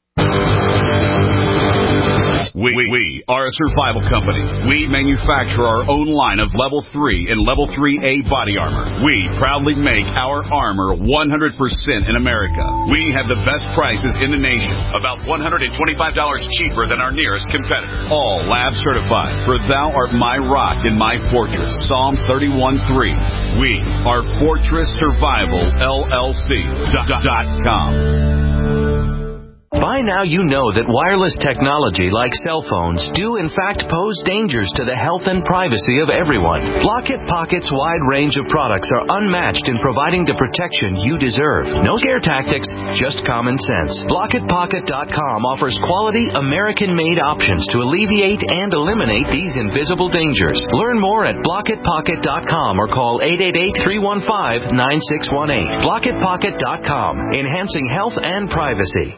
We are a survival company. We manufacture our own line of Level 3 and Level 3A body armor. We proudly make our armor 100% in America. We have the best prices in the nation, about $125 cheaper than our nearest competitor. All lab certified, for thou art my rock and my fortress. Psalm 31:3. We are Fortress Survival LLC.com. By now you know that wireless technology like cell phones do in fact pose dangers to the health and privacy of everyone. Blockit Pocket's wide range of products are unmatched in providing the protection you deserve. No scare tactics, just common sense. BlockitPocket.com offers quality American-made options to alleviate and eliminate these invisible dangers. Learn more at BlockitPocket.com or call 888-315-9618. BlockitPocket.com, enhancing health and privacy.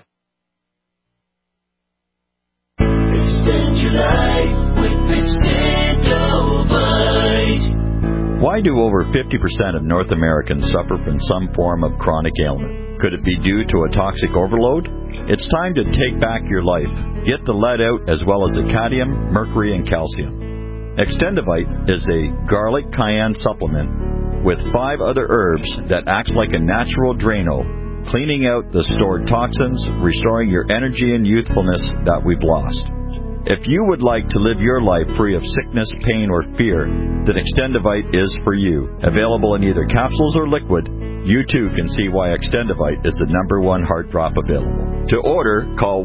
Extend your life with Extendovite. Why do over 50% of North Americans suffer from some form of chronic ailment? Could it be due to a toxic overload? It's time to take back your life. Get the lead out as well as the cadmium, mercury, and calcium. Extendovite is a garlic cayenne supplement with 5 other herbs that acts like a natural Drano, cleaning out the stored toxins, restoring your energy and youthfulness that we've lost. If you would like to live your life free of sickness, pain, or fear, then Extendovite is for you. Available in either capsules or liquid, you too can see why Extendovite is the #1 heart drop available. To order, call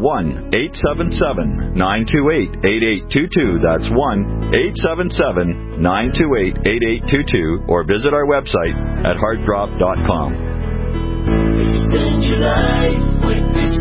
1-877-928-8822. That's 1-877-928-8822. Or visit our website at heartdrop.com. Extend your life with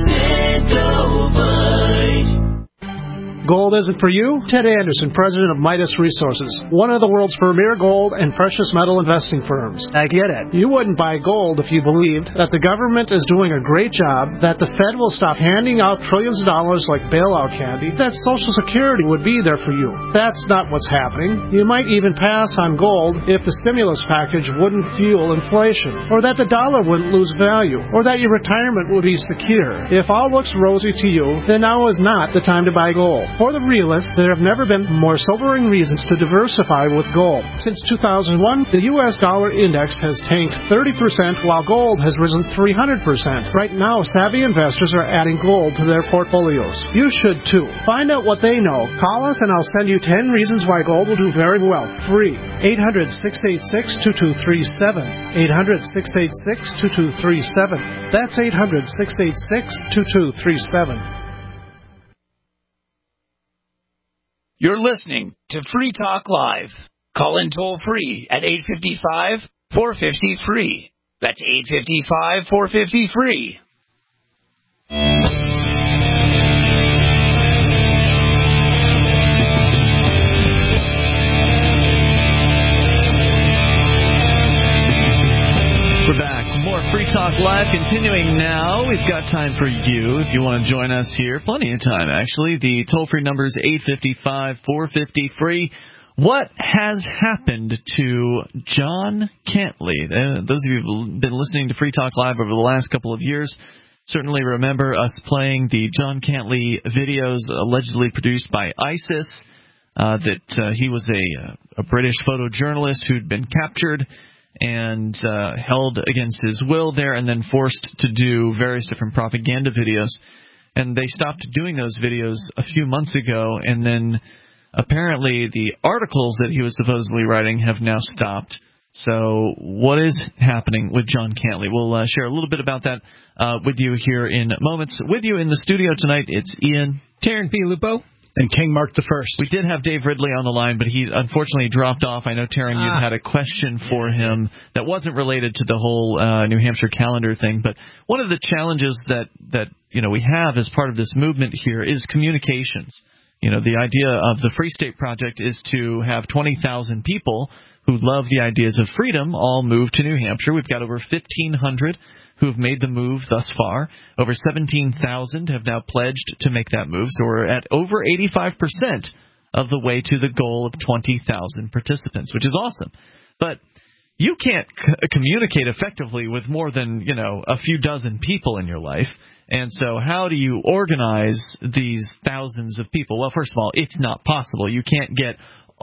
Extendovite. Gold isn't for you? Ted Anderson, president of Midas Resources, one of the world's premier gold and precious metal investing firms. I get it. You wouldn't buy gold if you believed that the government is doing a great job, that the Fed will stop handing out trillions of dollars like bailout candy, that Social Security would be there for you. That's not what's happening. You might even pass on gold if the stimulus package wouldn't fuel inflation, or that the dollar wouldn't lose value, or that your retirement would be secure. If all looks rosy to you, then now is not the time to buy gold. For the realists, there have never been more sobering reasons to diversify with gold. Since 2001, the U.S. dollar index has tanked 30%, while gold has risen 300%. Right now, savvy investors are adding gold to their portfolios. You should too. Find out what they know. Call us and I'll send you 10 reasons why gold will do very well. Free. 800-686-2237. 800-686-2237. That's 800-686-2237. You're listening to Free Talk Live. Call in toll free at 855-450-FREE. That's 855-450-FREE. We're back. More Free Talk Live continuing now. We've got time for you if you want to join us here. Plenty of time, actually. The toll-free number is 855-450-FREE. What has happened to John Cantley? Those of you who've been listening to Free Talk Live over the last couple of years certainly remember us playing the John Cantley videos allegedly produced by ISIS, that he was a British photojournalist who'd been captured and held against his will there and then forced to do various different propaganda videos. And they stopped doing those videos a few months ago, and then apparently the articles that he was supposedly writing have now stopped. So what is happening with John Cantley? We'll share a little bit about that with you here in moments. With you in the studio tonight, it's Ian, Taryn P. Lupo, and King Mark I. We did have Dave Ridley on the line, but he unfortunately dropped off. I know, Taryn, you had a question for him that wasn't related to the whole New Hampshire calendar thing. But one of the challenges that we have as part of this movement here is communications. The idea of the Free State Project is to have 20,000 people who love the ideas of freedom all move to New Hampshire. We've got over 1,500 who have made the move thus far. Over 17,000 have now pledged to make that move, so we're at over 85% of the way to the goal of 20,000 participants, which is awesome. But you can't communicate effectively with more than, a few dozen people in your life. And so how do you organize these thousands of people? Well, first of all, it's not possible. You can't get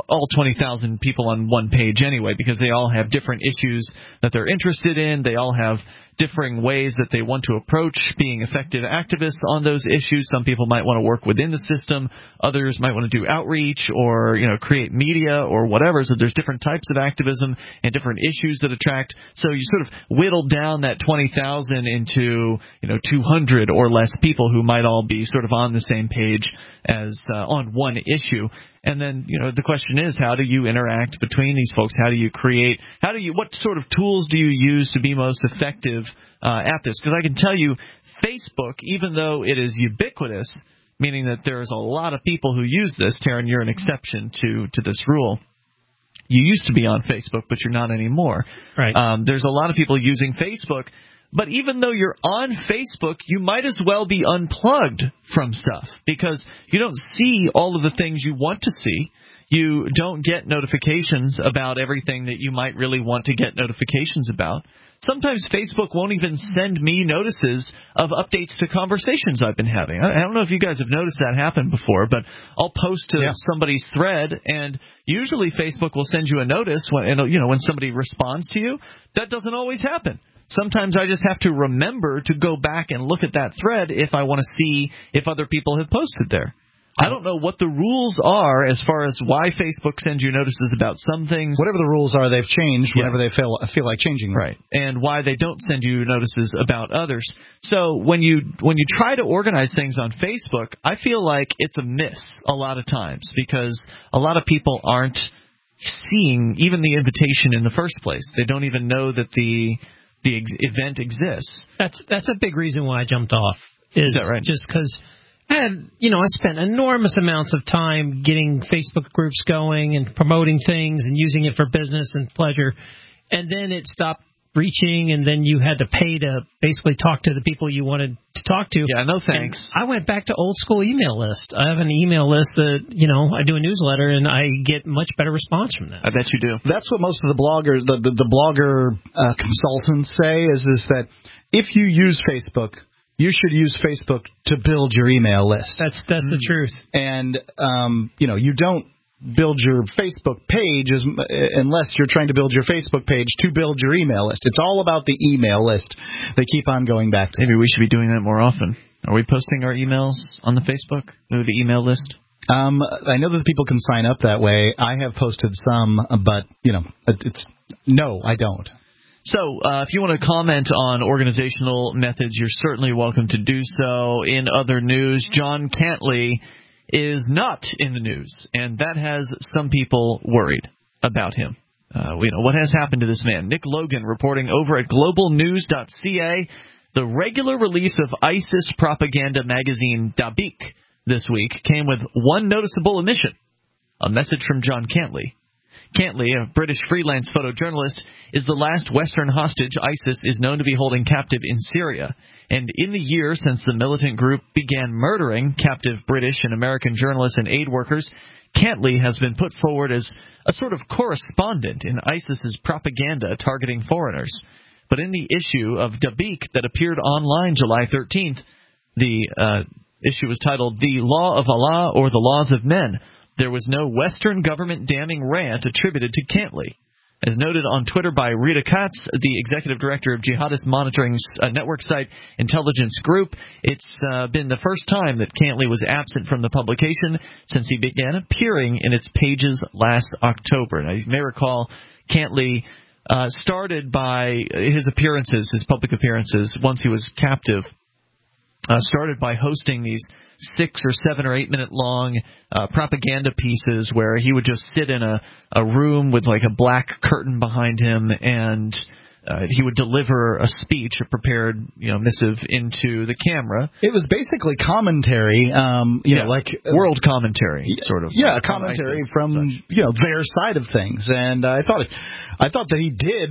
all 20,000 people on one page anyway, because they all have different issues that they're interested in. They all have differing ways that they want to approach being effective activists on those issues. Some people might want to work within the system. Others might want to do outreach or, create media or whatever. So there's different types of activism and different issues that attract. So you sort of whittle down that 20,000 into, 200 or less people who might all be sort of on the same page as on one issue. And then, the question is, how do you interact between these folks? What sort of tools do you use to be most effective at this? Because I can tell you, Facebook, even though it is ubiquitous, meaning that there's a lot of people who use this, Taryn, you're an exception to this rule. You used to be on Facebook, but you're not anymore. Right. There's a lot of people using Facebook. But even though you're on Facebook, you might as well be unplugged from stuff because you don't see all of the things you want to see. You don't get notifications about everything that you might really want to get notifications about. Sometimes Facebook won't even send me notices of updates to conversations I've been having. I don't know if you guys have noticed that happen before, but I'll post to somebody's thread, and usually Facebook will send you a notice when somebody responds to you. That doesn't always happen. Sometimes I just have to remember to go back and look at that thread if I want to see if other people have posted there. I don't know what the rules are as far as why Facebook sends you notices about some things. Whatever the rules are, they've changed whenever they feel like changing them. Right, and why they don't send you notices about others. So when you try to organize things on Facebook, I feel like it's a miss a lot of times because a lot of people aren't seeing even the invitation in the first place. They don't even know that the event exists. That's a big reason why I jumped off. Is that right? Just because I spent enormous amounts of time getting Facebook groups going and promoting things and using it for business and pleasure, and then it stopped reaching, and then you had to pay to basically talk to the people you wanted to talk to. Yeah, no thanks. And I went back to old school email list. I have an email list that, I do a newsletter, and I get much better response from that. I bet you do. That's what most of the blogger consultants say is that if you use Facebook, you should use Facebook to build your email list. That's the truth. And, you don't build your Facebook page unless you're trying to build your Facebook page to build your email list. It's all about the email list. They keep on going back to. Maybe we should be doing that more often. Are we posting our emails on the Facebook, the email list? I know that people can sign up that way. I have posted some, but, no, I don't. So if you want to comment on organizational methods, you're certainly welcome to do so. In other news, John Cantley is not in the news, and that has some people worried about him. What has happened to this man? Nick Logan reporting over at globalnews.ca. The regular release of ISIS propaganda magazine Dabiq this week came with one noticeable omission, a message from John Cantley. Cantley, a British freelance photojournalist, is the last Western hostage ISIS is known to be holding captive in Syria. And in the year since the militant group began murdering captive British and American journalists and aid workers, Cantley has been put forward as a sort of correspondent in ISIS's propaganda targeting foreigners. But in the issue of Dabiq that appeared online July 13th, the issue was titled The Law of Allah or the Laws of Men. There was no Western government damning rant attributed to Cantley. As noted on Twitter by Rita Katz, the executive director of jihadist monitoring network site Intelligence Group, it's been the first time that Cantley was absent from the publication since he began appearing in its pages last October. Now, you may recall Cantley started by his public appearances, once he was captive, started by hosting these 6 or 7 or 8 minute long propaganda pieces where he would just sit in a room with like a black curtain behind him, and he would deliver a speech, a prepared missive into the camera. It was basically commentary, like world commentary, sort of. Yeah, commentary from their side of things, and I thought that he did,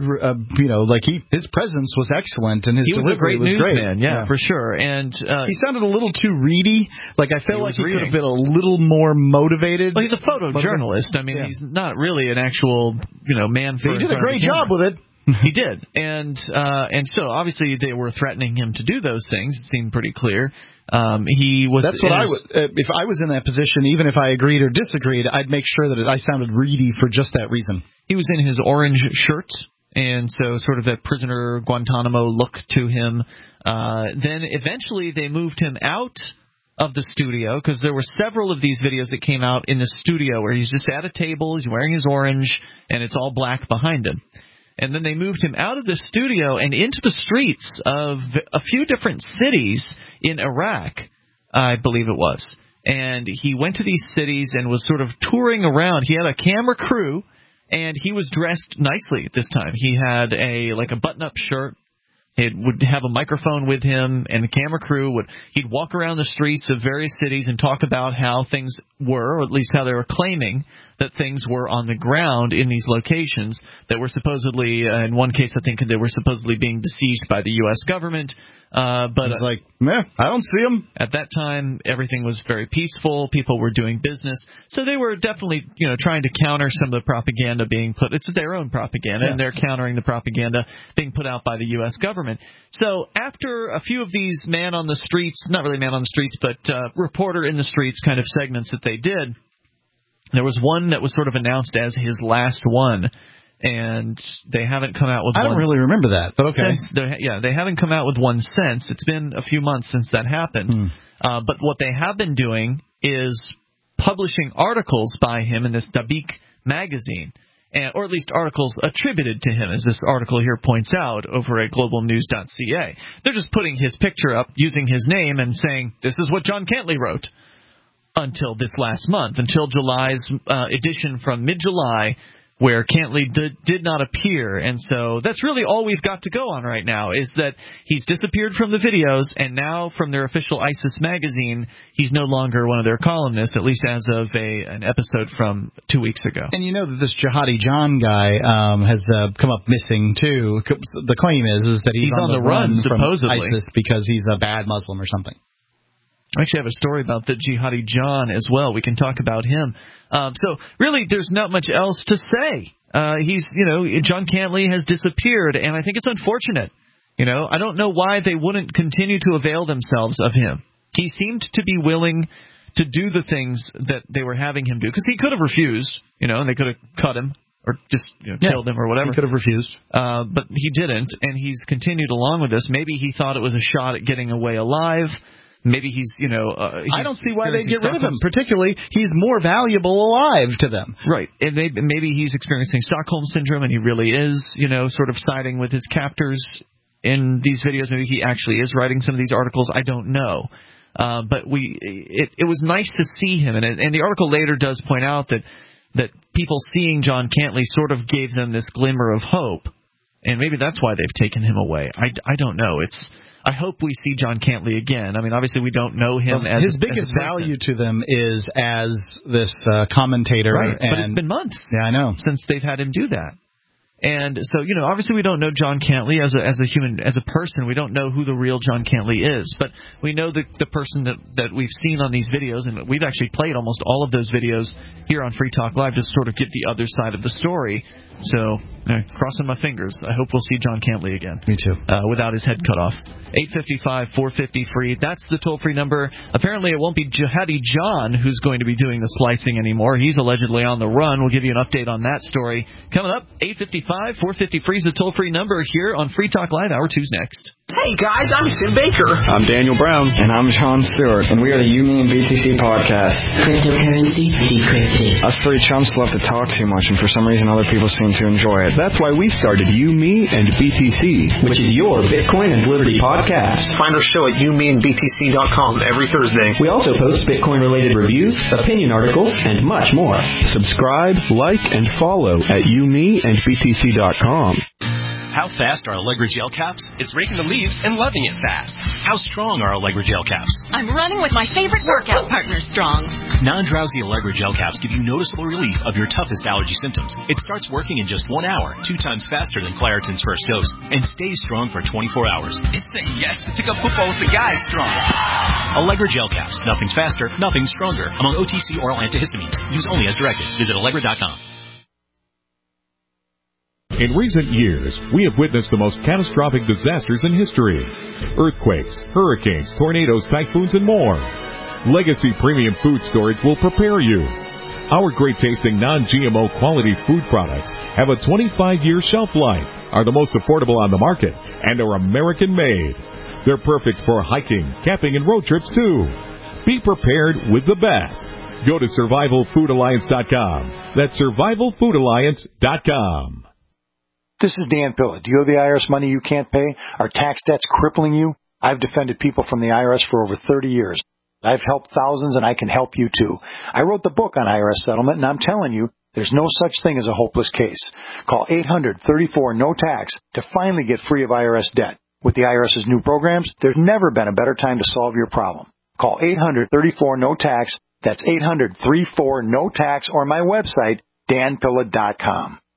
his presence was excellent, and his delivery was great. Newsman, yeah, for sure. And he sounded a little too reedy. Like I felt like he could have been a little more motivated. Well, he's a photojournalist. I mean, he's not really an actual man. He did a great job with it. He did, and so obviously they were threatening him to do those things. It seemed pretty clear. He was. That's what I would. If I was in that position, even if I agreed or disagreed, I'd make sure that I sounded reedy for just that reason. He was in his orange shirt, and so sort of that prisoner Guantanamo look to him. Then eventually they moved him out of the studio, because there were several of these videos that came out in the studio where he's just at a table, he's wearing his orange, and it's all black behind him. And then they moved him out of the studio and into the streets of a few different cities in Iraq, I believe it was. And he went to these cities and was sort of touring around. He had a camera crew, and he was dressed nicely this time. He had a button-up shirt. He would have a microphone with him, and the camera crew he'd walk around the streets of various cities and talk about how things were, or at least how they were claiming that things were on the ground in these locations that were supposedly, in one case I think they were supposedly being besieged by the U.S. government. But it's like, I don't see them. At that time, everything was very peaceful. People were doing business. So they were definitely, trying to counter some of the propaganda being put. It's their own propaganda, and they're countering the propaganda being put out by the U.S. government. So after a few of these man on the streets, not really man on the streets, but reporter in the streets kind of segments that they did, there was one that was sort of announced as his last one. And they haven't come out with one. I don't really remember that, but okay. They haven't come out with one since. It's been a few months since that happened. But what they have been doing is publishing articles by him in this Dabiq magazine, or at least articles attributed to him, as this article here points out over at globalnews.ca. They're just putting his picture up using his name and saying, this is what John Cantley wrote. Until this last month, until July's edition from mid-July, where Cantley did not appear. And so that's really all we've got to go on right now, is that he's disappeared from the videos, and now from their official ISIS magazine, he's no longer one of their columnists, at least as of an episode from 2 weeks ago. And you know that this Jihadi John guy has come up missing, too. The claim is that he's on the run supposedly, from ISIS because he's a bad Muslim or something. I actually have a story about the Jihadi John as well. We can talk about him. So really, there's not much else to say. John Cantley has disappeared, and I think it's unfortunate. I don't know why they wouldn't continue to avail themselves of him. He seemed to be willing to do the things that they were having him do, because he could have refused, and they could have cut him or just killed him or whatever. He could have refused. But he didn't, and he's continued along with this. Maybe he thought it was a shot at getting away alive. Maybe he's I don't see why they get rid of him. Particularly, he's more valuable alive to them. Right. And maybe he's experiencing Stockholm Syndrome, and he really is, sort of siding with his captors in these videos. Maybe he actually is writing some of these articles. I don't know. But it was nice to see him. And the article later does point out that people seeing John Cantley sort of gave them this glimmer of hope. And maybe that's why they've taken him away. I don't know. I hope we see John Cantley again. I mean, obviously we don't know him as his biggest value to them is as this commentator. Right, but it's been months. Yeah, I know. Since they've had him do that. And so, obviously we don't know John Cantley as a human, as a person. We don't know who the real John Cantley is. But we know the person that we've seen on these videos, and we've actually played almost all of those videos here on Free Talk Live to sort of get the other side of the story. So, crossing my fingers. I hope we'll see John Cantley again. Me too. Without his head cut off. 855-450-FREE. That's the toll-free number. Apparently it won't be Jihadi John who's going to be doing the splicing anymore. He's allegedly on the run. We'll give you an update on that story. Coming up, 855-450-FREE is the toll-free number here on Free Talk Live. Hour 2's next. Hey guys, I'm Sim Baker. I'm Daniel Brown. And I'm Sean Stewart. And we are the You, Me, and BTC podcast. Cryptocurrency decrypted. Us three chumps love to talk too much, and for some reason other people seem to enjoy it. That's why we started You, Me, and BTC, which is your Bitcoin and Liberty podcast. Find our show at youmeandbtc.com every Thursday. We also post Bitcoin-related reviews, opinion articles, and much more. Subscribe, like, and follow at youmeandbtc.com. How fast are Allegra gel caps? It's raking the leaves and loving it fast. How strong are Allegra gel caps? I'm running with my favorite workout partner, Strong. Non-drowsy Allegra gel caps give you noticeable relief of your toughest allergy symptoms. It starts working in just 1 hour, 2 times faster than Claritin's first dose, and stays strong for 24 hours. It's saying yes to pick up football with the guys, Strong. Allegra gel caps. Nothing's faster, nothing's stronger. Among OTC oral antihistamines. Use only as directed. Visit Allegra.com. In recent years, we have witnessed the most catastrophic disasters in history. Earthquakes, hurricanes, tornadoes, typhoons, and more. Legacy Premium Food Storage will prepare you. Our great-tasting non-GMO quality food products have a 25-year shelf life, are the most affordable on the market, and are American-made. They're perfect for hiking, camping, and road trips, too. Be prepared with the best. Go to SurvivalFoodAlliance.com. That's SurvivalFoodAlliance.com. This is Dan Pilla. Do you owe the IRS money you can't pay? Are tax debts crippling you? I've defended people from the IRS for over 30 years. I've helped thousands, and I can help you, too. I wrote the book on IRS settlement, and I'm telling you, there's no such thing as a hopeless case. Call 800-34-NO-TAX to finally get free of IRS debt. With the IRS's new programs, there's never been a better time to solve your problem. Call 800-34-NO-TAX. That's 800-34-NO-TAX, or my website, danpilla.com.